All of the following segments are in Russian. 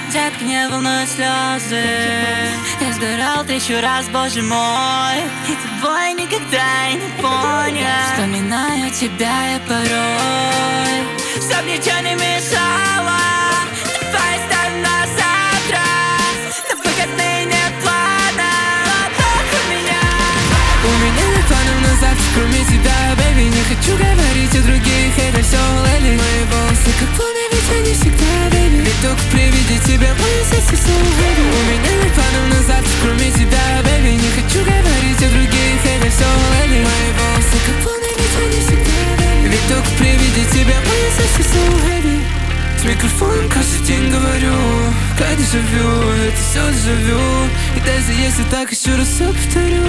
Детка, не волнуй слезы. Я сгорал 1000 раз, боже мой, и тобой никогда не понял. Вспоминаю тебя я порой, чтоб ничего не мешало. Давай оставим на завтра, на выходные нет плана. Только у меня нет планов на завтра, кроме тебя, бэби. Не хочу говорить о других, это все лэли. Мои волосы как полный, ведь они всегда, бэби. Ведь только при виде тебя мое сердце все хэви. У меня нет планов на завтра, кроме тебя, бэби. Не хочу говорить о других, это все лэли. Мои волосы как полный, ведь они всегда, бэби. Ведь только при виде тебя мое сердце все хэви. С микрофоном каждый день говорю, как дежавю, это все дежавю. И даже если так, еще раз все повторю.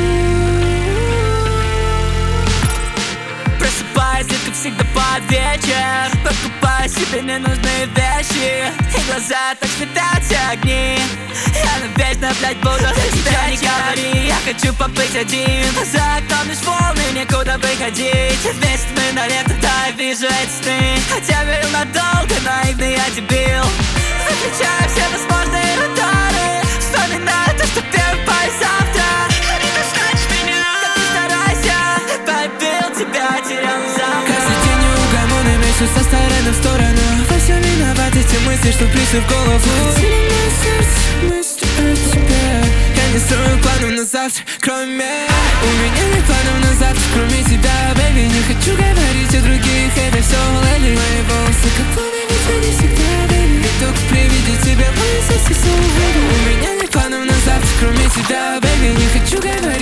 Просыпаюсь, как всегда под вечер, покупаю себе ненужные вещи, и глаза так светятся огни. Я навечно, блядь, буду тебя не говори. Я хочу побыть один, за окном лишь волны, некуда выходить. Вместе мы на лето, да, я вижу эти сны. Хотя верил надолго, наивный я дебил. Выключаю все возможные радары, вспоминаю то, что первый пай завтра. Не достанешь меня, как ни старайся, полюбил тебя, терял завтра. Каждый день неугомонный мечусь со стороны в сторону. Во всем виноваты те мысли, что пришли в голову. Сильное сердце, мысли о тебе. Я не строю планов на завтра, кроме. У меня нет планов на завтра, кроме тебя, бэби. Не хочу говорить о других, это все лэли. Мои волосы как полный, ведь они всегда, бэби. Ведь только при виде тебя мое сердце все хэви. У меня нет планов на завтра, кроме тебя, бэби. Не хочу говорить